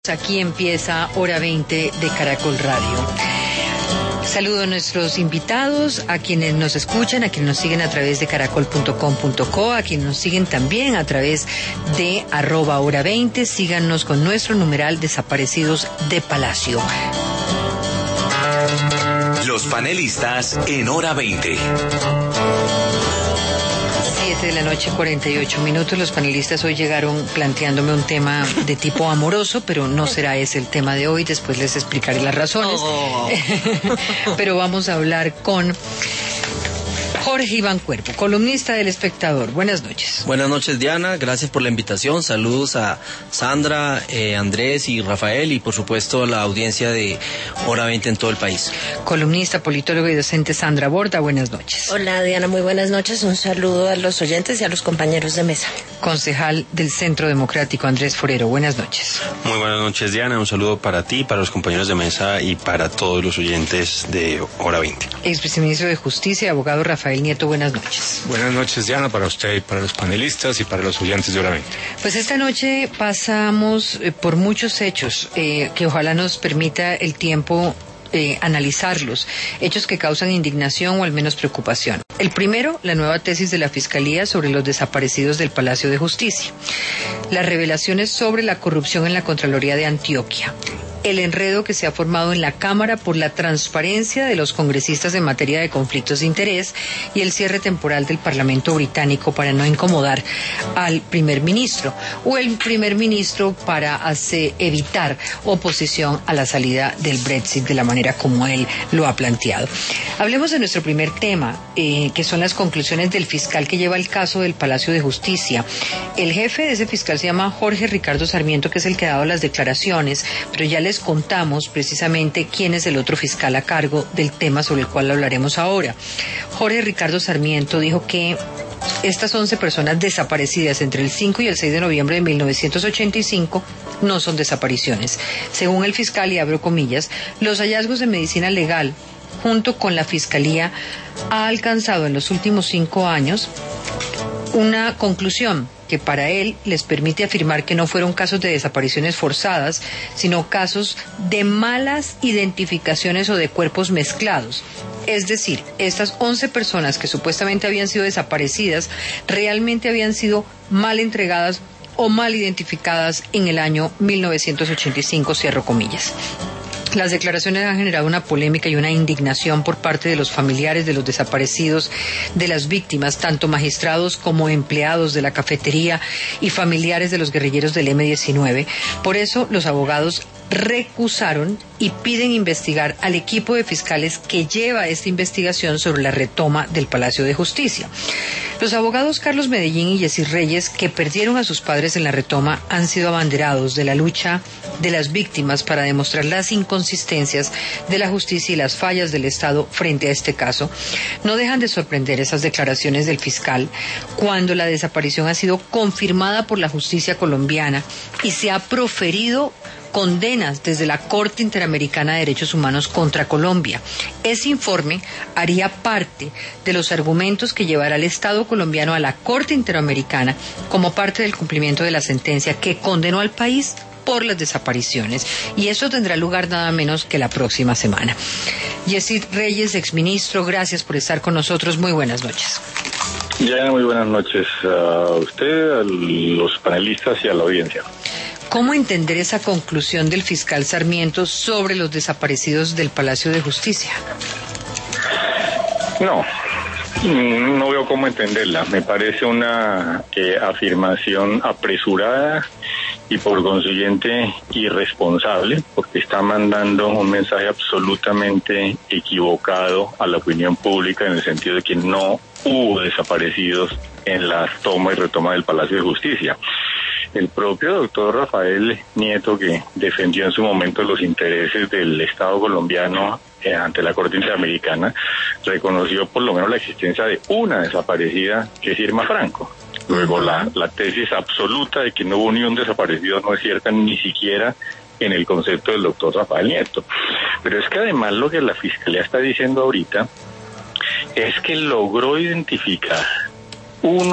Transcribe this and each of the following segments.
Aquí empieza Hora 20 de Caracol Radio. Saludo a nuestros invitados, a quienes nos escuchan, a quienes nos siguen a través de caracol.com.co, a quienes nos siguen también a través de @hora 20. Síganos con nuestro numeral Desaparecidos de Palacio. Los panelistas en Hora 20. 7 de la noche, 48 minutos. Los panelistas hoy llegaron planteándome un tema de tipo amoroso, pero no será ese el tema de hoy. Después les explicaré las razones. Pero vamos a hablar con Jorge Iván Cuervo, columnista del Espectador. Buenas noches. Buenas noches, Diana. Gracias por la invitación. Saludos a Sandra, Andrés y Rafael y, por supuesto, a la audiencia de Hora 20 en todo el país. Columnista, politólogo y docente Sandra Borda. Buenas noches. Hola, Diana. Muy buenas noches. Un saludo a los oyentes y a los compañeros de mesa. Concejal del Centro Democrático, Andrés Forero. Buenas noches. Muy buenas noches, Diana. Un saludo para ti, para los compañeros de mesa y para todos los oyentes de Hora 20. Exviceministro de Justicia y abogado Rafael Nieto, buenas noches. Buenas noches, Diana, para usted y para los panelistas y para los oyentes de Hora 20. Pues esta noche pasamos por muchos hechos que ojalá nos permita el tiempo analizarlos, hechos que causan indignación o al menos preocupación. El primero, la nueva tesis de la Fiscalía sobre los desaparecidos del Palacio de Justicia. Las revelaciones sobre la corrupción en la Contraloría de Antioquia. El enredo que se ha formado en la Cámara por la transparencia de los congresistas en materia de conflictos de interés y el cierre temporal del Parlamento británico para no incomodar al primer ministro o el primer ministro para evitar oposición a la salida del Brexit de la manera como él lo ha planteado. Hablemos de nuestro primer tema, que son las conclusiones del fiscal que lleva el caso del Palacio de Justicia. El jefe de ese fiscal se llama Jorge Ricardo Sarmiento, que es el que ha dado las declaraciones, pero ya les contamos precisamente quién es el otro fiscal a cargo del tema sobre el cual hablaremos ahora. Jorge Ricardo Sarmiento dijo que estas 11 personas desaparecidas entre el 5 y el 6 de noviembre de 1985 no son desapariciones. Según el fiscal, y abro comillas, los hallazgos de medicina legal junto con la Fiscalía ha alcanzado en los últimos 5 años una conclusión que para él les permite afirmar que no fueron casos de desapariciones forzadas, sino casos de malas identificaciones o de cuerpos mezclados. Es decir, estas 11 personas que supuestamente habían sido desaparecidas realmente habían sido mal entregadas o mal identificadas en el año 1985, cierro comillas. Las declaraciones han generado una polémica y una indignación por parte de los familiares de los desaparecidos, de las víctimas, tanto magistrados como empleados de la cafetería y familiares de los guerrilleros del M-19. Por eso, los abogados recusaron y piden investigar al equipo de fiscales que lleva esta investigación sobre la retoma del Palacio de Justicia. Los abogados Carlos Medellín y Yesir Reyes, que perdieron a sus padres en la retoma, han sido abanderados de la lucha de las víctimas para demostrar las inconsistencias de la justicia y las fallas del Estado frente a este caso. No dejan de sorprender esas declaraciones del fiscal cuando la desaparición ha sido confirmada por la justicia colombiana y se ha proferido condenas desde la Corte Interamericana de Derechos Humanos contra Colombia. Ese informe haría parte de los argumentos que llevará al Estado colombiano a la Corte Interamericana como parte del cumplimiento de la sentencia que condenó al país por las desapariciones, y eso tendrá lugar nada menos que la próxima semana. Yesir Reyes, exministro, gracias por estar con nosotros. Muy buenas noches. Ya, muy buenas noches a usted, a los panelistas y a la audiencia. ¿Cómo entender esa conclusión del fiscal Sarmiento sobre los desaparecidos del Palacio de Justicia? No veo cómo entenderla. Me parece una afirmación apresurada y por consiguiente irresponsable, porque está mandando un mensaje absolutamente equivocado a la opinión pública en el sentido de que no hubo desaparecidos en la toma y retoma del Palacio de Justicia. El propio doctor Rafael Nieto, que defendió en su momento los intereses del Estado colombiano ante la Corte Interamericana, reconoció por lo menos la existencia de una desaparecida, que es Irma Franco. Luego la tesis absoluta de que no hubo ni un desaparecido no es cierta ni siquiera en el concepto del doctor Rafael Nieto. Pero es que además lo que la Fiscalía está diciendo ahorita es que logró identificar unos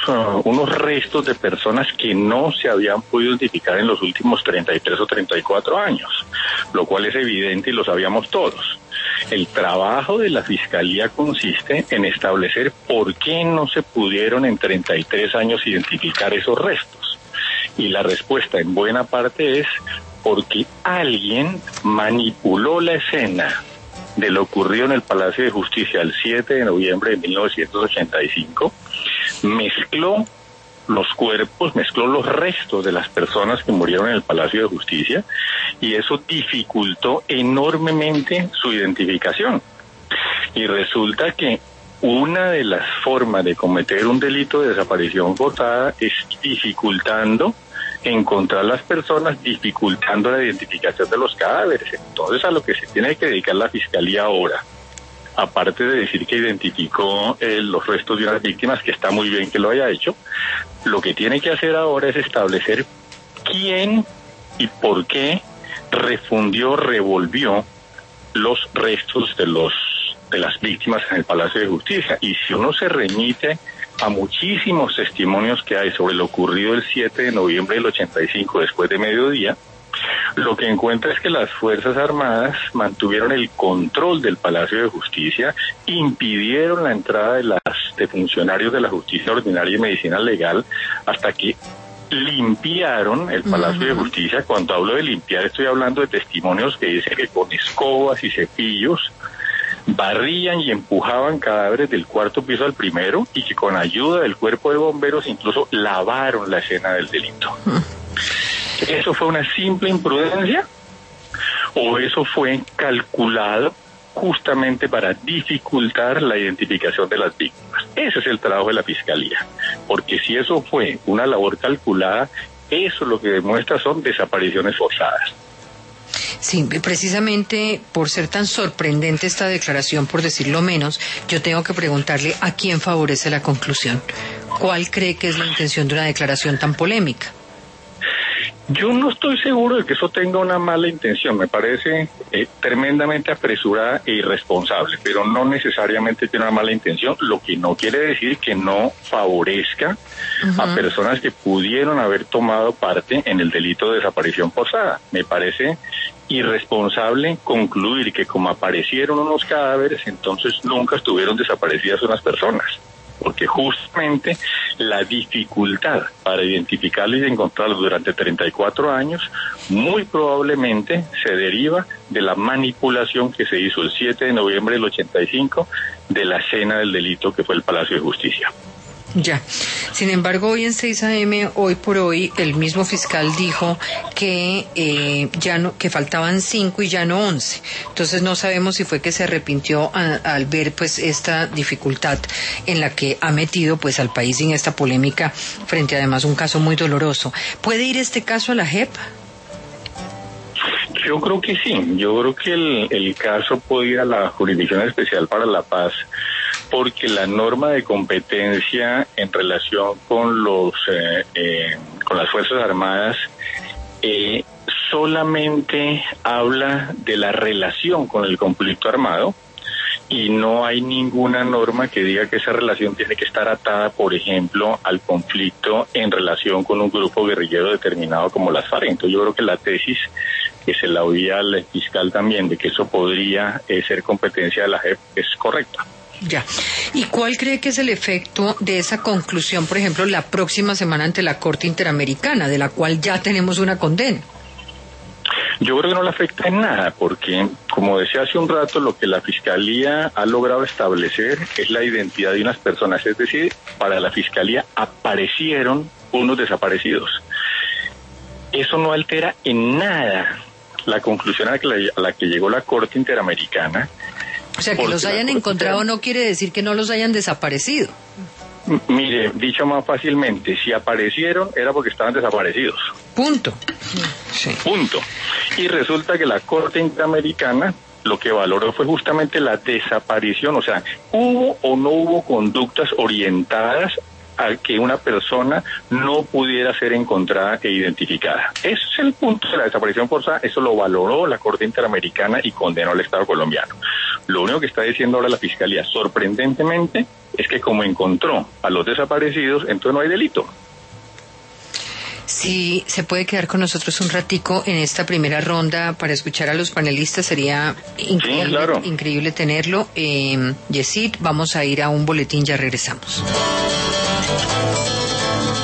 unos restos de personas que no se habían podido identificar en los últimos 33 o 34 años, lo cual es evidente y lo sabíamos todos. El trabajo de la Fiscalía consiste en establecer por qué no se pudieron en 33 años identificar esos restos. Y la respuesta en buena parte es porque alguien manipuló la escena de lo ocurrido en el Palacio de Justicia el 7 de noviembre de 1985, mezcló los cuerpos, mezcló los restos de las personas que murieron en el Palacio de Justicia, y eso dificultó enormemente su identificación. Y resulta que una de las formas de cometer un delito de desaparición forzada es dificultando encontrar las personas, dificultando la identificación de los cadáveres. Entonces, a lo que se tiene que dedicar la Fiscalía ahora, aparte de decir que identificó los restos de unas víctimas, que está muy bien que lo haya hecho, lo que tiene que hacer ahora es establecer quién y por qué refundió, revolvió los restos de las víctimas en el Palacio de Justicia. Y si uno se remite a muchísimos testimonios que hay sobre lo ocurrido el 7 de noviembre del 85 después de mediodía, lo que encuentra es que las Fuerzas Armadas mantuvieron el control del Palacio de Justicia, impidieron la entrada de funcionarios de la Justicia Ordinaria y Medicina Legal hasta que limpiaron el Palacio de Justicia. Cuando hablo de limpiar estoy hablando de testimonios que dicen que con escobas y cepillos barrían y empujaban cadáveres del cuarto piso al primero, y que con ayuda del cuerpo de bomberos incluso lavaron la escena del delito. ¿Eso fue una simple imprudencia o eso fue calculado justamente para dificultar la identificación de las víctimas? Ese es el trabajo de la Fiscalía, porque si eso fue una labor calculada, eso lo que demuestra son desapariciones forzadas. Sí, precisamente por ser tan sorprendente esta declaración, por decirlo menos, yo tengo que preguntarle a quién favorece la conclusión. ¿Cuál cree que es la intención de una declaración tan polémica? Yo no estoy seguro de que eso tenga una mala intención. Me parece tremendamente apresurada e irresponsable, pero no necesariamente tiene una mala intención, lo que no quiere decir que no favorezca a personas que pudieron haber tomado parte en el delito de desaparición forzada. Me parece irresponsable concluir que como aparecieron unos cadáveres, entonces nunca estuvieron desaparecidas unas personas, porque justamente la dificultad para identificarlos y encontrarlos durante 34 años muy probablemente se deriva de la manipulación que se hizo el 7 de noviembre del 85 de la escena del delito que fue el Palacio de Justicia. Ya. Sin embargo, hoy en 6 AM, hoy por hoy, el mismo fiscal dijo que que faltaban 5 y ya no 11. Entonces no sabemos si fue que se arrepintió al ver pues esta dificultad en la que ha metido pues al país en esta polémica frente además a un caso muy doloroso. ¿Puede ir este caso a la JEP? Yo creo que sí. Yo creo que el caso puede ir a la Jurisdicción Especial para la Paz, porque la norma de competencia en relación con con las Fuerzas Armadas solamente habla de la relación con el conflicto armado, y no hay ninguna norma que diga que esa relación tiene que estar atada, por ejemplo, al conflicto en relación con un grupo guerrillero determinado como las FARC. Entonces yo creo que la tesis que se la oía al fiscal también de que eso podría ser competencia de la JEP es correcta. Ya. ¿Y cuál cree que es el efecto de esa conclusión, por ejemplo, la próxima semana ante la Corte Interamericana, de la cual ya tenemos una condena? Yo creo que no le afecta en nada, porque, como decía hace un rato, lo que la Fiscalía ha logrado establecer es la identidad de unas personas. Es decir, para la Fiscalía aparecieron unos desaparecidos. Eso no altera en nada la conclusión a la que llegó la Corte Interamericana. O sea, que los hayan encontrado no quiere decir que no los hayan desaparecido. Mire, dicho más fácilmente, si aparecieron era porque estaban desaparecidos. Punto. Sí. Punto. Y resulta que la Corte Interamericana lo que valoró fue justamente la desaparición, o sea, hubo o no hubo conductas orientadas a que una persona no pudiera ser encontrada e identificada. Ese es el punto de la desaparición forzada. Eso lo valoró la Corte Interamericana y condenó al Estado colombiano. Lo único que está diciendo ahora la Fiscalía, sorprendentemente, es que como encontró a los desaparecidos, entonces no hay delito. Si se puede quedar con nosotros un ratico en esta primera ronda para escuchar a los panelistas, sería increíble, sí, claro. Increíble tenerlo. Yesid, vamos a ir a un boletín, ya regresamos.